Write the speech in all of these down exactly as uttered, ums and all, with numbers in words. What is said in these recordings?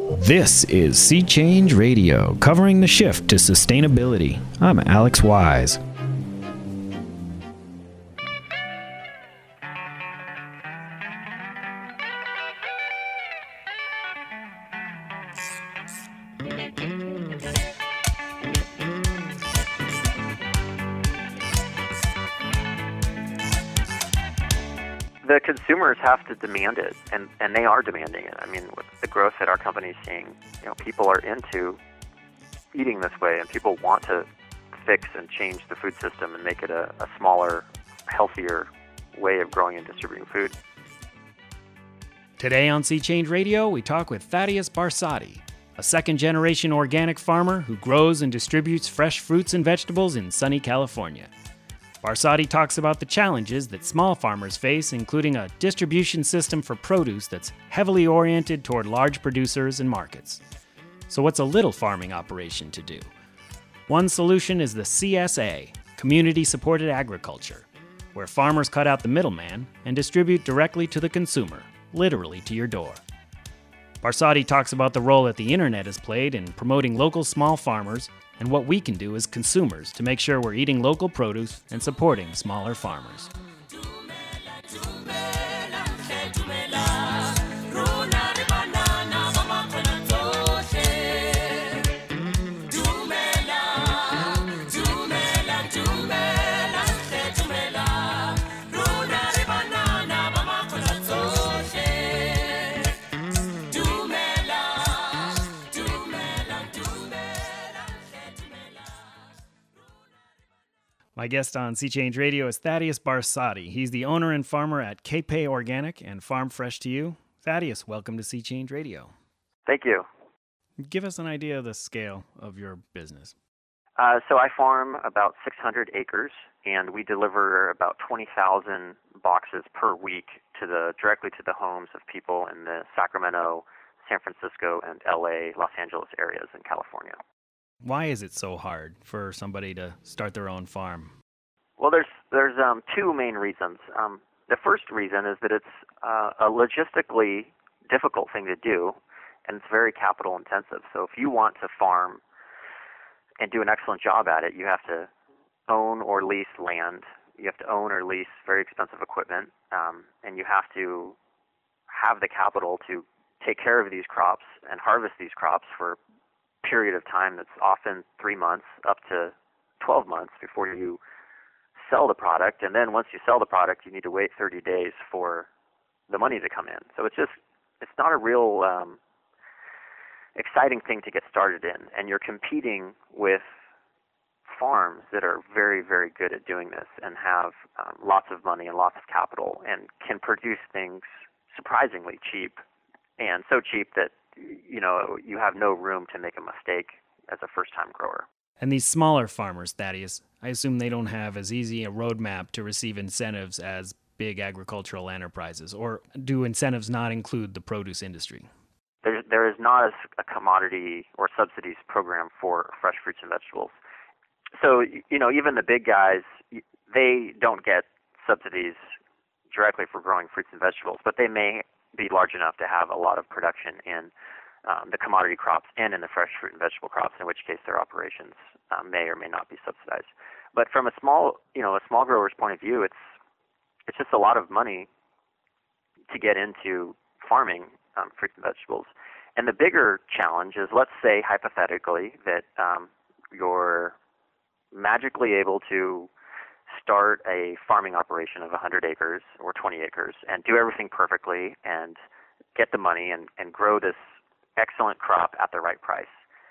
This is Sea Change Radio, covering the shift to sustainability. I'm Alex Wise. The consumers have to demand it, and, and they are demanding it. I mean, with the growth that our company is seeing, you know, people are into eating this way, and people want to fix and change the food system and make it a, a smaller, healthier way of growing and distributing food. Today on Sea Change Radio, we talk with Thaddeus Barsotti, a second-generation organic farmer who grows and distributes fresh fruits and vegetables in sunny California. Barsotti talks about the challenges that small farmers face, including a distribution system for produce that's heavily oriented toward large producers and markets. So what's a little farming operation to do? One solution is the C S A, Community Supported Agriculture, where farmers cut out the middleman and distribute directly to the consumer, literally to your door. Barsotti talks about the role that the internet has played in promoting local small farmers and what we can do as consumers to make sure we're eating local produce and supporting smaller farmers. My guest on Sea Change Radio is Thaddeus Barsotti. He's the owner and farmer at K-Pay Organic and Farm Fresh to You. Thaddeus, welcome to Sea Change Radio. Thank you. Give us an idea of the scale of your business. Uh, so I farm about six hundred acres, and we deliver about twenty thousand boxes per week to the directly to the homes of people in the Sacramento, San Francisco, and L A, Los Angeles areas in California. Why is it so hard for somebody to start their own farm? Well, there's there's um, two main reasons. Um, the first reason is that it's uh, a logistically difficult thing to do, and it's very capital intensive. So if you want to farm and do an excellent job at it, you have to own or lease land. You have to own or lease very expensive equipment, um, and you have to have the capital to take care of these crops and harvest these crops for period of time that's often three months up to twelve months before you sell the product. And then once you sell the product, you need to wait thirty days for the money to come in. So it's just, it's not a real um, exciting thing to get started in. And you're competing with farms that are very, very good at doing this and have um, lots of money and lots of capital and can produce things surprisingly cheap, and so cheap that you know, you have no room to make a mistake as a first-time grower. And these smaller farmers, Thaddeus, I assume they don't have as easy a roadmap to receive incentives as big agricultural enterprises, or do incentives not include the produce industry? There, there is not a, a commodity or subsidies program for fresh fruits and vegetables. So, you know, even the big guys, they don't get subsidies directly for growing fruits and vegetables, but they may be large enough to have a lot of production in um, the commodity crops and in the fresh fruit and vegetable crops, in which case their operations um, may or may not be subsidized. But from a small, you know, a small grower's point of view, it's it's just a lot of money to get into farming um, fruits and vegetables. And the bigger challenge is, let's say hypothetically that um, you're magically able to start a farming operation of one hundred acres or twenty acres and do everything perfectly and get the money and, and grow this excellent crop at the right price.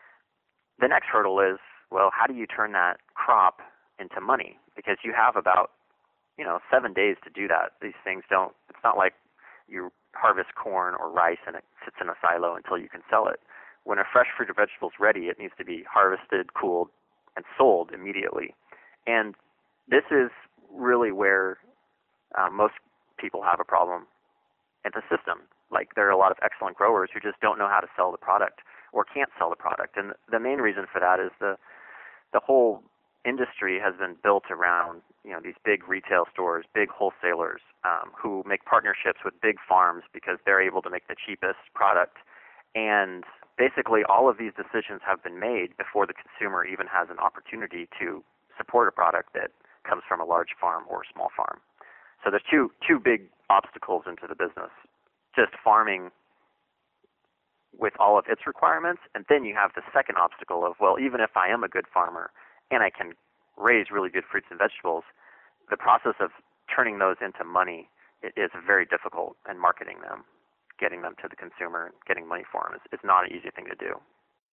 The next hurdle is, well, how do you turn that crop into money? Because you have about, you know, seven days to do that. These things don't, it's not like you harvest corn or rice and it sits in a silo until you can sell it. When a fresh fruit or vegetable is ready, it needs to be harvested, cooled, and sold immediately. And this is really where uh, most people have a problem in the system. Like, there are a lot of excellent growers who just don't know how to sell the product or can't sell the product. And the main reason for that is the the whole industry has been built around, you know, these big retail stores, big wholesalers um, who make partnerships with big farms because they're able to make the cheapest product and basically all of these decisions have been made before the consumer even has an opportunity to support a product that comes from a large farm or a small farm. So there's two two big obstacles into the business. Just farming with all of its requirements, and then you have the second obstacle of, well, even if I am a good farmer and I can raise really good fruits and vegetables, the process of turning those into money is very difficult, and marketing them, getting them to the consumer, getting money for them is, is not an easy thing to do.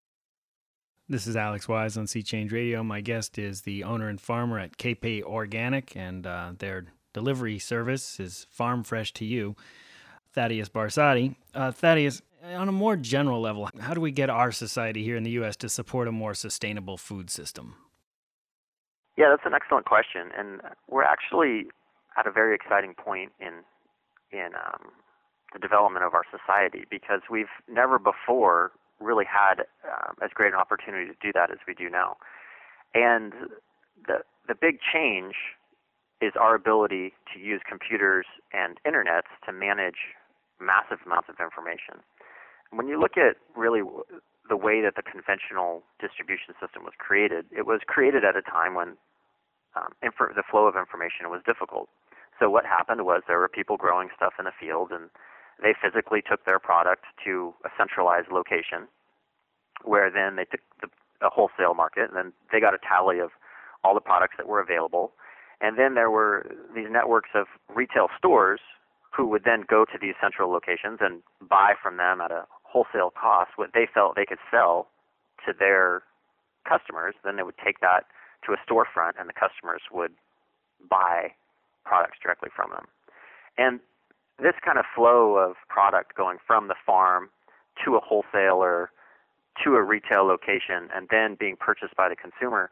This is Alex Wise on Sea Change Radio. My guest is the owner and farmer at Cape Organic, and uh, their delivery service is Farm Fresh to You, Thaddeus Barsotti. Uh, Thaddeus, on a more general level, how do we get our society here in the U S to support a more sustainable food system? Yeah, that's an excellent question, and we're actually at a very exciting point in in um, the development of our society, because we've never before really had um, as great an opportunity to do that as we do now. And the the big change is our ability to use computers and internets to manage massive amounts of information. When you look at really the way that the conventional distribution system was created, it was created at a time when um, inf- the flow of information was difficult. So what happened was there were people growing stuff in the field, and they physically took their product to a centralized location, where then they took the, a wholesale market, and then they got a tally of all the products that were available. And then there were these networks of retail stores who would then go to these central locations and buy from them at a wholesale cost what they felt they could sell to their customers. Then they would take that to a storefront, and the customers would buy products directly from them. And this kind of flow of product going from the farm to a wholesaler to a retail location and then being purchased by the consumer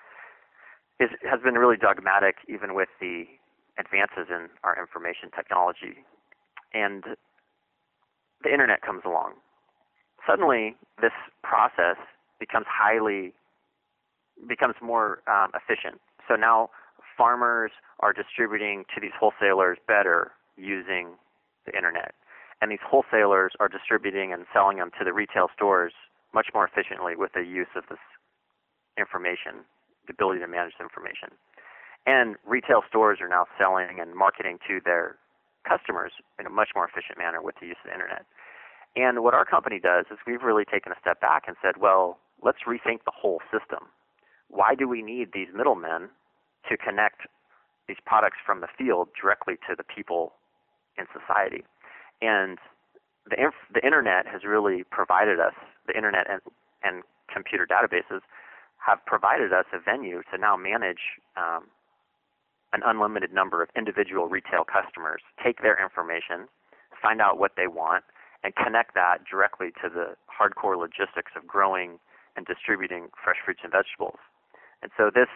is, has been really dogmatic, even with the advances in our information technology. And the internet comes along. Suddenly, this process becomes highly, becomes more um, efficient. So now farmers are distributing to these wholesalers better using the internet. And these wholesalers are distributing and selling them to the retail stores much more efficiently with the use of this information, the ability to manage the information. And retail stores are now selling and marketing to their customers in a much more efficient manner with the use of the internet. And what our company does is we've really taken a step back and said, well, let's rethink the whole system. Why do we need these middlemen to connect these products from the field directly to the people in society? And the inf- the internet has really provided us, the internet and, and computer databases have provided us a venue to now manage um, an unlimited number of individual retail customers, take their information, find out what they want, and connect that directly to the hardcore logistics of growing and distributing fresh fruits and vegetables. And so this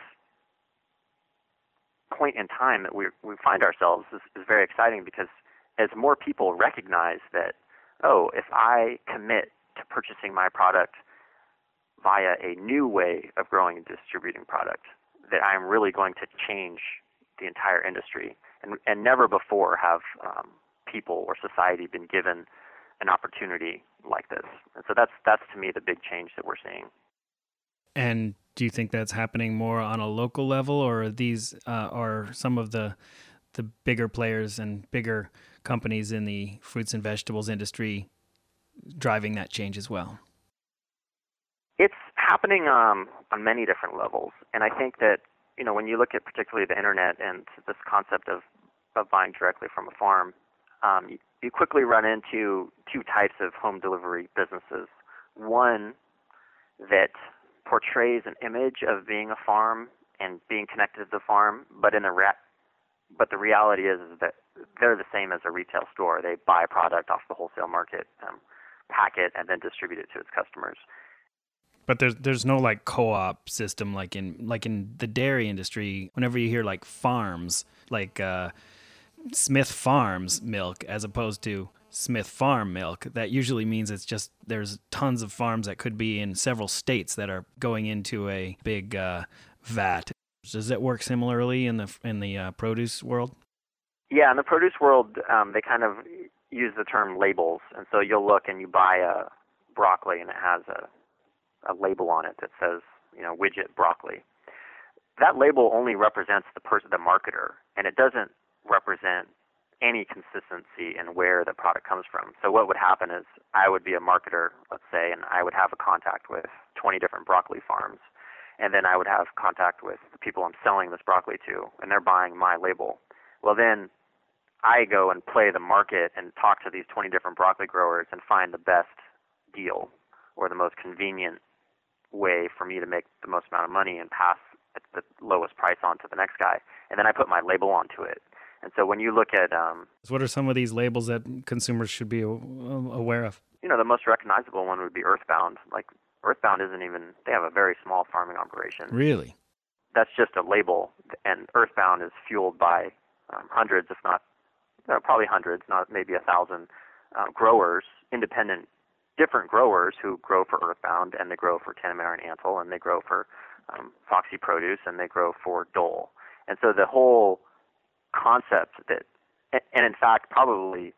point in time that we we find ourselves is, is very exciting, because as more people recognize that, oh, if I commit to purchasing my product via a new way of growing and distributing product, that I'm really going to change the entire industry. And, and never before have um, people or society been given an opportunity like this. And so that's that's to me the big change that we're seeing. And do you think that's happening more on a local level, or are these uh, are some of the the bigger players and bigger companies in the fruits and vegetables industry driving that change as well? It's happening um, on many different levels, and I think that, you know, when you look at particularly the internet and this concept of, of buying directly from a farm, um, you, you quickly run into two types of home delivery businesses. One that portrays an image of being a farm and being connected to the farm, but in the re- but the reality is, is that they're the same as a retail store. They buy product off the wholesale market, um, pack it, and then distribute it to its customers. But there's there's no like co-op system like in like in the dairy industry. Whenever you hear like farms, like uh, Smith Farms milk as opposed to Smith Farm milk, that usually means it's just there's tons of farms that could be in several states that are going into a big uh, vat. Does it work similarly in the in the uh, produce world? Yeah, in the produce world, um, they kind of use the term labels, and so you'll look and you buy a broccoli and it has a, a label on it that says, you know, widget broccoli. That label only represents the person, the marketer, and it doesn't represent any consistency in where the product comes from. So what would happen is I would be a marketer, let's say, and I would have a contact with twenty different broccoli farms, and then I would have contact with the people I'm selling this broccoli to, and they're buying my label. Well, then I go and play the market and talk to these twenty different broccoli growers and find the best deal or the most convenient way for me to make the most amount of money and pass at the lowest price on to the next guy. And then I put my label onto it. And so when you look at... Um, what are some of these labels that consumers should be aware of? You know, the most recognizable one would be Earthbound. Like, Earthbound isn't even... They have a very small farming operation. Really? That's just a label. And Earthbound is fueled by um, hundreds, if not, you know, probably hundreds, not maybe a thousand uh, growers, independent, different growers who grow for Earthbound, and they grow for Tanimar and Antle, and they grow for um, Foxy Produce, and they grow for Dole. And so the whole concept that, and in fact, probably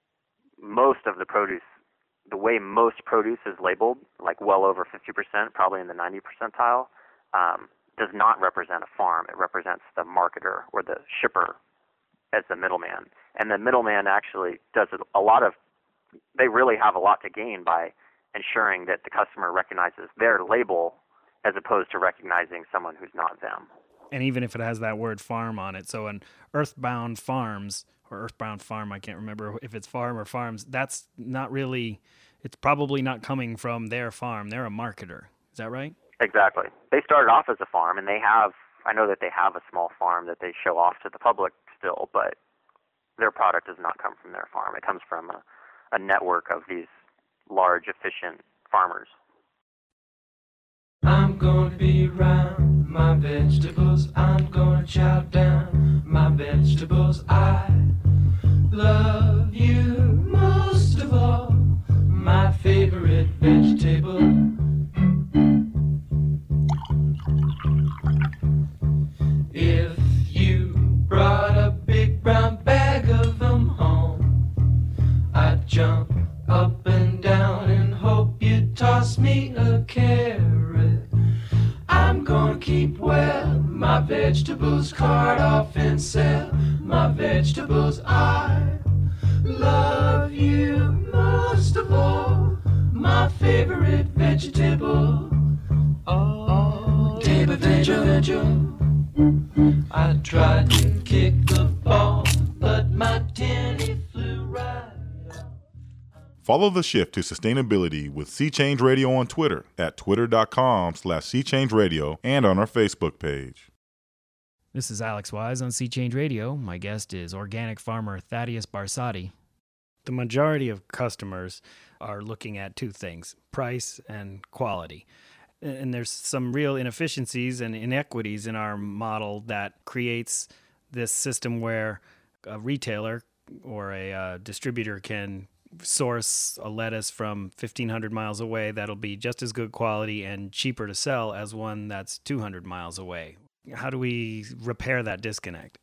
most of the produce, the way most produce is labeled, like well over fifty percent, probably in the ninety percentile, um, does not represent a farm. It represents the marketer or the shipper as the middleman. And the middleman actually does a lot of, they really have a lot to gain by ensuring that the customer recognizes their label as opposed to recognizing someone who's not them. And even if it has that word farm on it, so an Earthbound Farms, or Earthbound Farm, I can't remember if it's farm or farms, that's not really, it's probably not coming from their farm. They're a marketer. Is that right? Exactly. They started off as a farm, and they have, I know that they have a small farm that they show off to the public still, but their product does not come from their farm. It comes from a, a network of these large, efficient farmers. I'm going to be around my vegetables. I'm going to chow down my vegetables. I love you most of all, my favorite vegetable. If you brought a big brown bag of them home, I'd jump up and down and hope you'd toss me a carrot. I'm gonna keep well my vegetables, cart off and sell my vegetables. I love you most of all, my favorite vegetable. Oh, table vegetable. I tried to kick the ball, but my tenny flew right off. Follow The Shift to Sustainability with Sea Change Radio on Twitter at twitter.com slash Sea Change Radio and on our Facebook page. This is Alex Wise on Sea Change Radio. My guest is organic farmer Thaddeus Barsotti. The majority of customers are looking at two things, price and quality. And there's some real inefficiencies and inequities in our model that creates this system where a retailer or a uh, distributor can source a lettuce from fifteen hundred miles away that'll be just as good quality and cheaper to sell as one that's two hundred miles away. How do we repair that disconnect?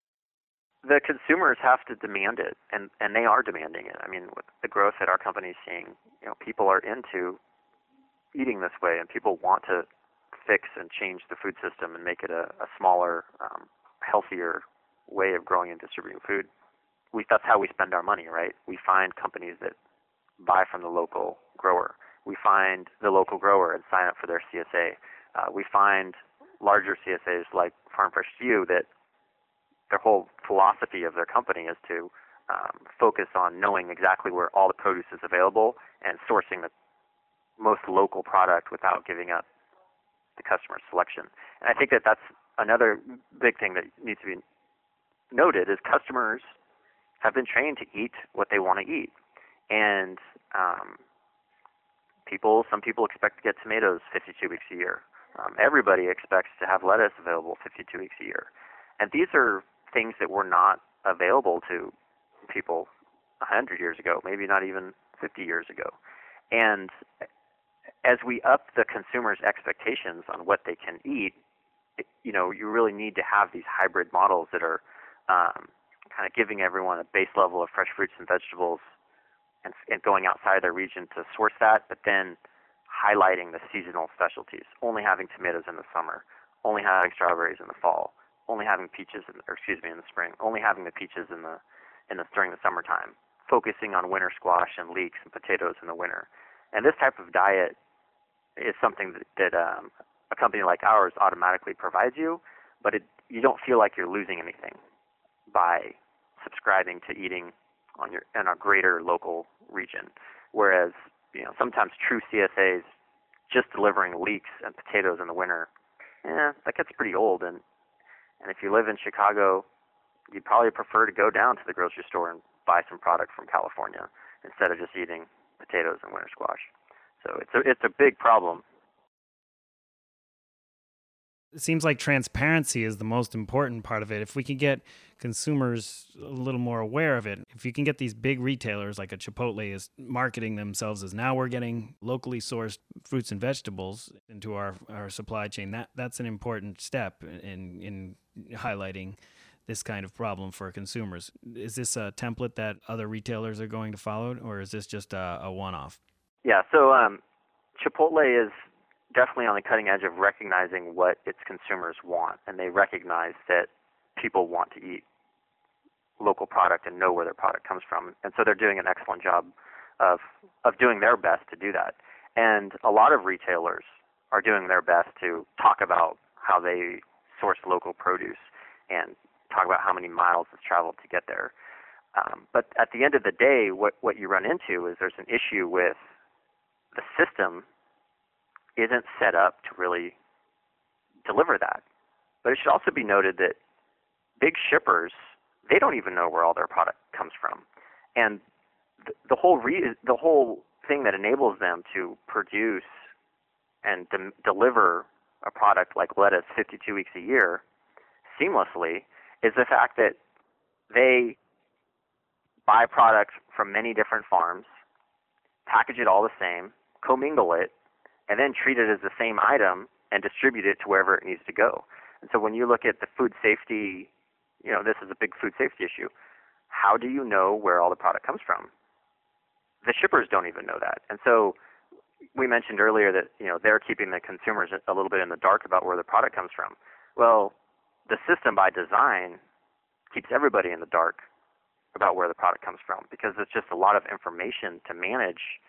The consumers have to demand it, and, and they are demanding it. I mean, with the growth that our company is seeing, you know, people are into eating this way, and people want to fix and change the food system and make it a, a smaller, um, healthier way of growing and distributing food. We, that's how we spend our money, right? We find companies that buy from the local grower. We find the local grower and sign up for their C S A. Uh, we find larger C S As like Farm Fresh to You that their whole philosophy of their company is to um, focus on knowing exactly where all the produce is available and sourcing the most local product without giving up the customer selection. And I think that that's another big thing that needs to be noted is customers have been trained to eat what they want to eat. And um, people, some people expect to get tomatoes fifty-two weeks a year. Um, everybody expects to have lettuce available fifty-two weeks a year. And these are things that were not available to people one hundred years ago, maybe not even fifty years ago. And as we up the consumer's expectations on what they can eat, it, you know, you really need to have these hybrid models that are um, kind of giving everyone a base level of fresh fruits and vegetables and, and going outside of their region to source that, but then highlighting the seasonal specialties, only having tomatoes in the summer, only having strawberries in the fall, only having peaches, in, or excuse me, in the spring, only having the peaches in the in the during the summertime, focusing on winter squash and leeks and potatoes in the winter. And this type of diet is something that, that um, a company like ours automatically provides you, but it, you don't feel like you're losing anything by subscribing to eating on your in a greater local region. Whereas, you know, sometimes true C S As just delivering leeks and potatoes in the winter, eh, that gets pretty old. And and if you live in Chicago, you'd probably prefer to go down to the grocery store and buy some product from California instead of just eating potatoes and winter squash. So it's a it's a big problem. It seems like transparency is the most important part of it. If we can get consumers a little more aware of it, if you can get these big retailers like a Chipotle is marketing themselves as now we're getting locally sourced fruits and vegetables into our, our supply chain, that that's an important step in in highlighting this kind of problem for consumers. Is this a template that other retailers are going to follow, or is this just a, a one-off? Yeah, so um, Chipotle is definitely on the cutting edge of recognizing what its consumers want, and they recognize that people want to eat local product and know where their product comes from, and so they're doing an excellent job of of doing their best to do that. And a lot of retailers are doing their best to talk about how they source local produce and talk about how many miles it's traveled to get there. Um, but at the end of the day, what, what you run into is there's an issue with the system isn't set up to really deliver that. But it should also be noted that big shippers, they don't even know where all their product comes from. And the, the whole re- the whole thing that enables them to produce and de- deliver a product like lettuce fifty-two weeks a year seamlessly is the fact that they buy product from many different farms, package it all the same, commingle it, and then treat it as the same item and distribute it to wherever it needs to go. And so when you look at the food safety, you know, this is a big food safety issue. How do you know where all the product comes from? The shippers don't even know that. And so we mentioned earlier that, you know, they're keeping the consumers a little bit in the dark about where the product comes from. Well, the system by design keeps everybody in the dark about where the product comes from because it's just a lot of information to manage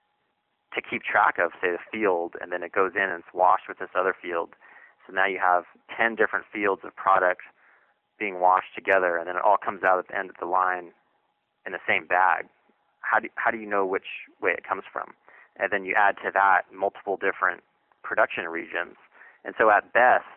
to keep track of, say, the field, and then it goes in and it's washed with this other field. So now you have ten different fields of product being washed together, and then it all comes out at the end of the line in the same bag. How do, how do you know which way it comes from? And then you add to that multiple different production regions. And so at best,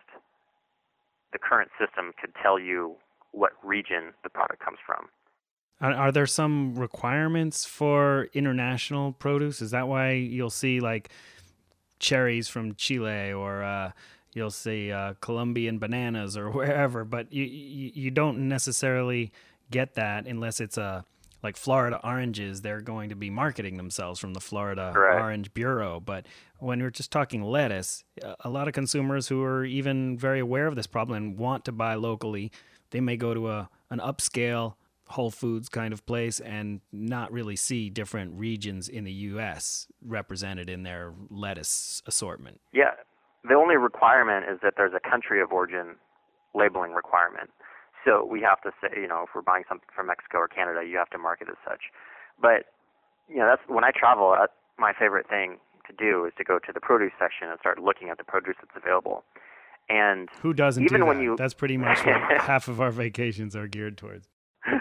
the current system could tell you what region the product comes from. Are, are there some requirements for international produce? Is that why you'll see like cherries from Chile or uh, you'll see uh, Colombian bananas or wherever, but you, you you don't necessarily get that unless it's a like Florida oranges. They're going to be marketing themselves from the Florida Correct. Orange Bureau. But when we're just talking lettuce, a lot of consumers who are even very aware of this problem and want to buy locally, they may go to a an upscale Whole Foods kind of place and not really see different regions in the U S represented in their lettuce assortment. Yeah. The only requirement is that there's a country of origin labeling requirement. So we have to say, you know, if we're buying something from Mexico or Canada, you have to mark it as such. But, you know, that's when I travel, uh, my favorite thing to do is to go to the produce section and start looking at the produce that's available. And who doesn't even do that? when you That's pretty much what half of our vacations are geared towards.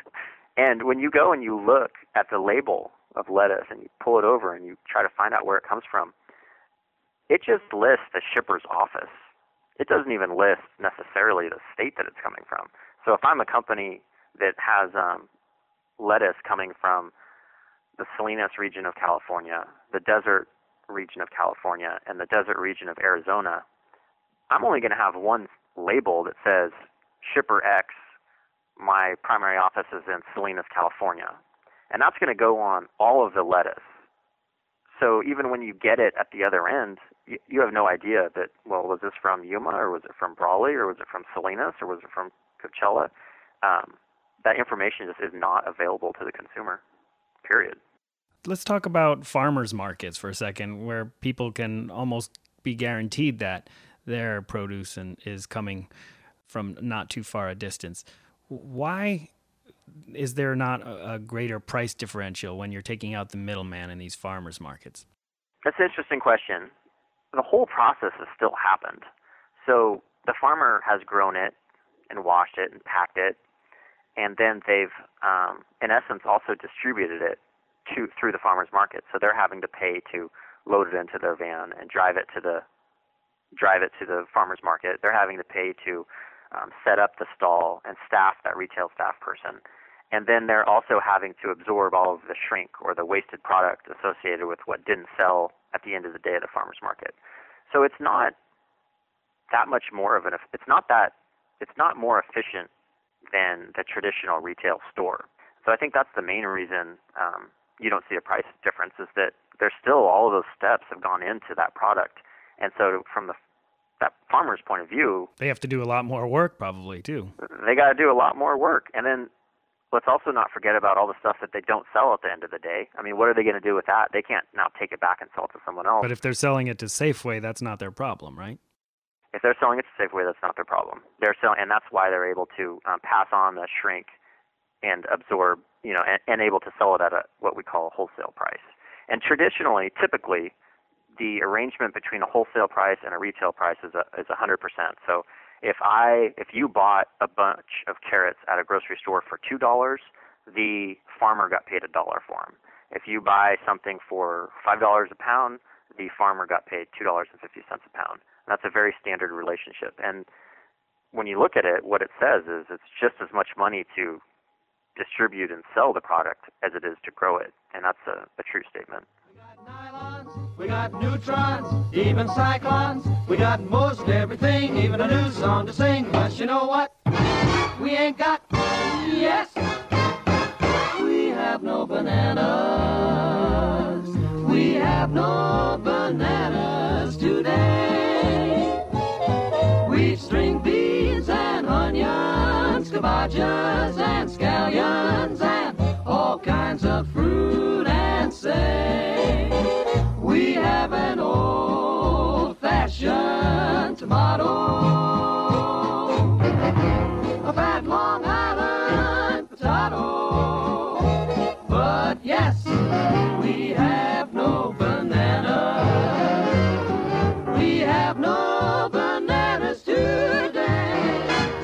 And when you go and you look at the label of lettuce and you pull it over and you try to find out where it comes from, it just lists the shipper's office. It doesn't even list necessarily the state that it's coming from. So if I'm a company that has um, lettuce coming from the Salinas region of California, the desert region of California, and the desert region of Arizona, I'm only going to have one label that says Shipper X, my primary office is in Salinas, California. And that's going to go on all of the lettuce. So even when you get it at the other end, you, you have no idea that, well, was this from Yuma, or was it from Brawley, or was it from Salinas, or was it from Coachella? Um, that information just is not available to the consumer, period. Let's talk about farmers markets for a second, where people can almost be guaranteed that their produce and is coming from not too far a distance. Why is there not a, a greater price differential when you're taking out the middleman in these farmers markets? That's an interesting question. The whole process has still happened. So the farmer has grown it and washed it and packed it, and then they've, um, in essence, also distributed it to through the farmers market. So they're having to pay to load it into their van and drive it to the drive it to the farmers market. They're having to pay to um, set up the stall and staff that retail staff person. And then they're also having to absorb all of the shrink or the wasted product associated with what didn't sell at the end of the day at the farmers market. So it's not that much more of an, it's not that, it's not more efficient than the traditional retail store. So I think that's the main reason um, you don't see a price difference, is that there's still all of those steps have gone into that product. And so from the that farmer's point of view, they have to do a lot more work probably too. They got to do a lot more work. And then let's also not forget about all the stuff that they don't sell at the end of the day. I mean, what are they going to do with that? They can't now take it back and sell it to someone else. But if they're selling it to Safeway, that's not their problem, right? If they're selling it to Safeway, that's not their problem. They're selling, and that's why they're able to um, pass on the shrink and absorb, you know, and, and able to sell it at a what we call a wholesale price. And traditionally, typically, the arrangement between a wholesale price and a retail price is a is a hundred percent. So if I if you bought a bunch of carrots at a grocery store for two dollars, the farmer got paid a dollar for them. If you buy something for five dollars a pound, the farmer got paid two dollars and fifty cents a pound. And that's a very standard relationship. And when you look at it, what it says is it's just as much money to distribute and sell the product as it is to grow it. And that's a, a true statement. Nylons, we got neutrons, even cyclones. We got most everything, even a new song to sing. But you know what? We ain't got, yes, we have no bananas. We have no bananas today. We string beans and onions, cabbages and scallions, and all kinds of fruit and say. We have an old-fashioned tomato, a fat Long Island potato. But yes, we have no banana. We have no bananas today.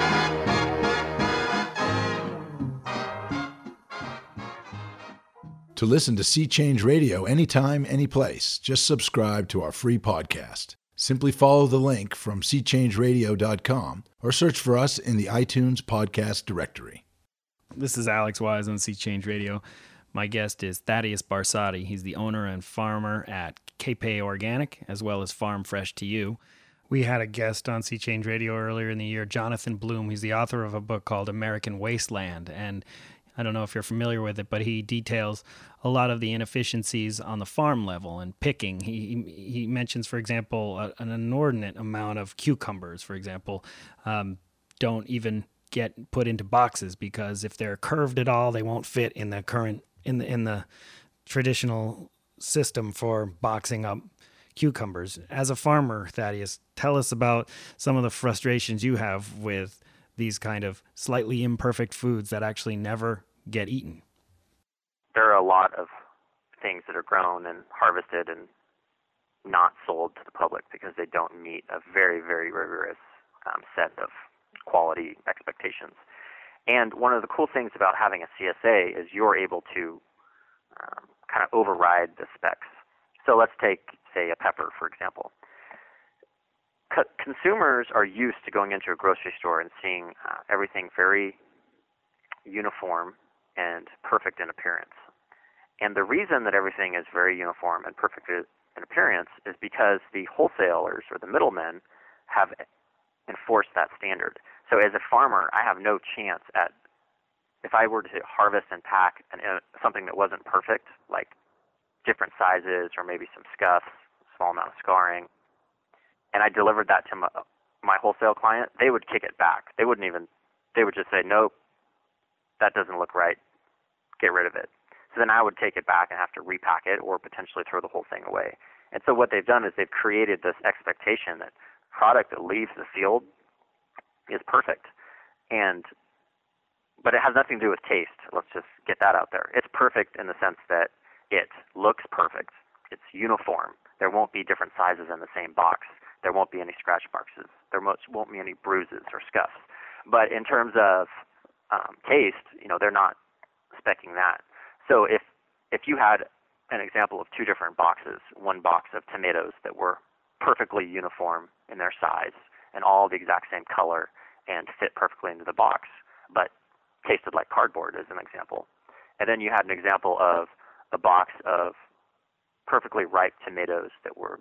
To listen to Sea Change Radio anytime, anyplace, just subscribe to our free podcast. Simply follow the link from sea change radio dot com or search for us in the iTunes podcast directory. This is Alex Wise on Sea Change Radio. My guest is Thaddeus Barsotti. He's the owner and farmer at Cape Organic, as well as Farm Fresh to You. We had a guest on Sea Change Radio earlier in the year, Jonathan Bloom. He's the author of a book called American Wasteland, and I don't know if you're familiar with it, but he details a lot of the inefficiencies on the farm level and picking. He he mentions, for example, a, an inordinate amount of cucumbers, for example, um, don't even get put into boxes because if they're curved at all, they won't fit in the current in the in the traditional system for boxing up cucumbers. As a farmer, Thaddeus, tell us about some of the frustrations you have with these kind of slightly imperfect foods that actually never get eaten. There are a lot of things that are grown and harvested and not sold to the public because they don't meet a very, very rigorous um, set of quality expectations. And one of the cool things about having a C S A is you're able to um, kind of override the specs. So let's take, say, a pepper, for example. Co- consumers are used to going into a grocery store and seeing uh, everything very uniform and perfect in appearance. And the reason that everything is very uniform and perfect in appearance is because the wholesalers or the middlemen have enforced that standard. So as a farmer, I have no chance at, if I were to harvest and pack an, uh, something that wasn't perfect, like different sizes or maybe some scuffs, small amount of scarring, and I delivered that to my, my wholesale client, they would kick it back. They wouldn't even, they would just say, nope, that doesn't look right. Get rid of it. So then I would take it back and have to repack it or potentially throw the whole thing away. And so what they've done is they've created this expectation that product that leaves the field is perfect. And but it has nothing to do with taste. Let's just get that out there. It's perfect in the sense that it looks perfect. It's uniform. There won't be different sizes in the same box. There won't be any scratch marks. There won't be any bruises or scuffs. But in terms of um, taste, you know, they're not specking that. So if if you had an example of two different boxes, one box of tomatoes that were perfectly uniform in their size and all the exact same color and fit perfectly into the box, but tasted like cardboard as an example. And then you had an example of a box of perfectly ripe tomatoes that were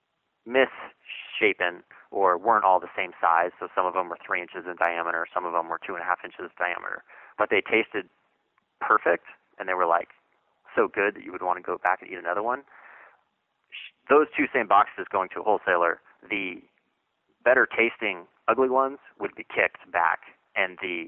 misshapen or weren't all the same size. So some of them were three inches in diameter, some of them were two and a half inches diameter, but they tasted perfect and they were like so good that you would want to go back and eat another one. Those two same boxes going to a wholesaler, the better tasting ugly ones would be kicked back, and the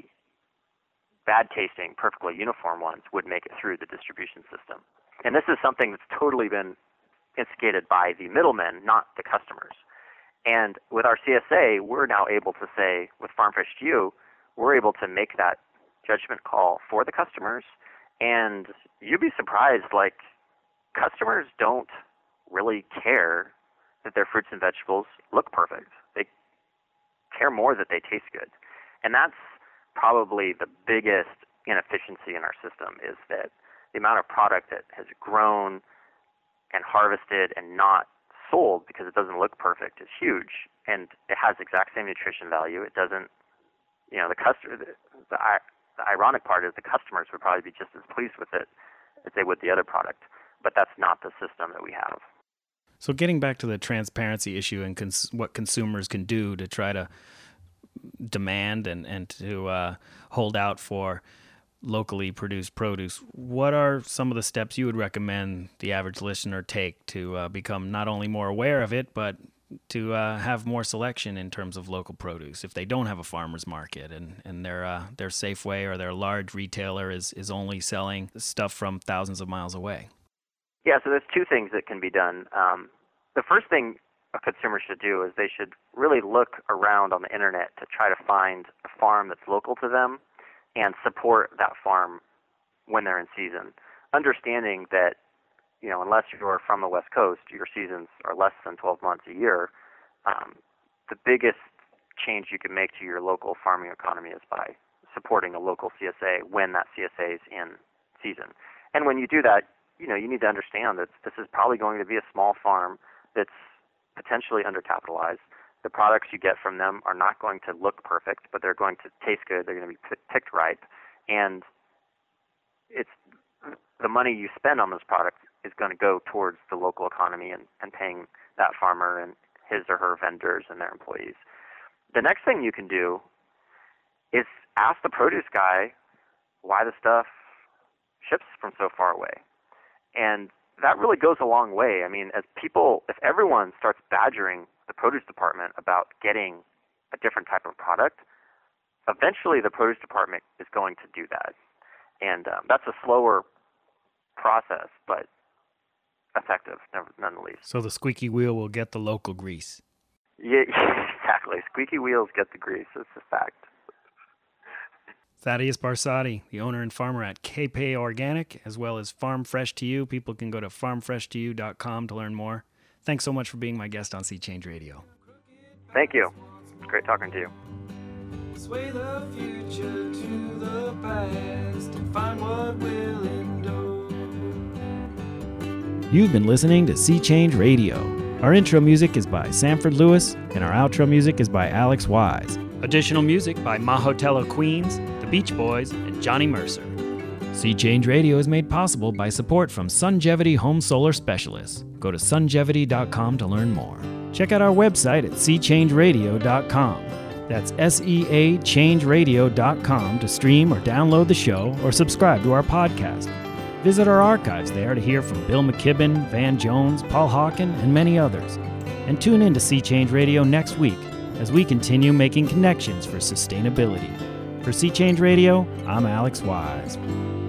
bad tasting, perfectly uniform ones would make it through the distribution system. And this is something that's totally been instigated by the middlemen, not the customers. And with our C S A, we're now able to say, with Farm Fresh to You, we're able to make that judgment call for the customers. And you'd be surprised, like, customers don't really care that their fruits and vegetables look perfect. They care more that they taste good. And that's probably the biggest inefficiency in our system, is that the amount of product that has grown and harvested and not sold because it doesn't look perfect is huge. And it has the exact same nutrition value. It doesn't, you know, the customer, the, the, the ironic part is the customers would probably be just as pleased with it as they would the other product. But that's not the system that we have. So getting back to the transparency issue and cons- what consumers can do to try to demand and, and to uh, hold out for locally produced produce, what are some of the steps you would recommend the average listener take to uh, become not only more aware of it, but to uh, have more selection in terms of local produce if they don't have a farmer's market and, and their uh, their Safeway or their large retailer is, is only selling stuff from thousands of miles away? Yeah, so there's two things that can be done. Um, the first thing a consumer should do is they should really look around on the internet to try to find a farm that's local to them and support that farm when they're in season, understanding that, you know, unless you're from the West Coast, your seasons are less than twelve months a year. Um, the biggest change you can make to your local farming economy is by supporting a local C S A when that C S A is in season. And when you do that, you know, you need to understand that this is probably going to be a small farm that's potentially undercapitalized. The products you get from them are not going to look perfect, but they're going to taste good. They're going to be p- picked ripe. And it's the money you spend on those products is going to go towards the local economy and, and paying that farmer and his or her vendors and their employees. The next thing you can do is ask the produce guy why the stuff ships from so far away. And that really goes a long way. I mean, as people, if everyone starts badgering the produce department about getting a different type of product, eventually the produce department is going to do that. And um, that's a slower process, but effective nonetheless. So the squeaky wheel will get the local grease. Yeah, exactly. Squeaky wheels get the grease. It's a fact. Thaddeus Barsotti, the owner and farmer at K P A Organic, as well as Farm Fresh to You. People can go to farm fresh to you dot com to learn more. Thanks so much for being my guest on Sea Change Radio. Thank you. It's great talking to you. Sway the future to the past and find what will endure. You've been listening to Sea Change Radio. Our intro music is by Sanford Lewis, and our outro music is by Alex Wise. Additional music by Mahotello Queens, The Beach Boys, and Johnny Mercer. Sea Change Radio is made possible by support from Sungevity Home Solar Specialists. Go to sungevity dot com to learn more. Check out our website at sea change radio dot com. That's S E A change radio dot com to stream or download the show or subscribe to our podcast. Visit our archives there to hear from Bill McKibben, Van Jones, Paul Hawken, and many others. And tune in to Sea Change Radio next week as we continue making connections for sustainability. For Sea Change Radio, I'm Alex Wise.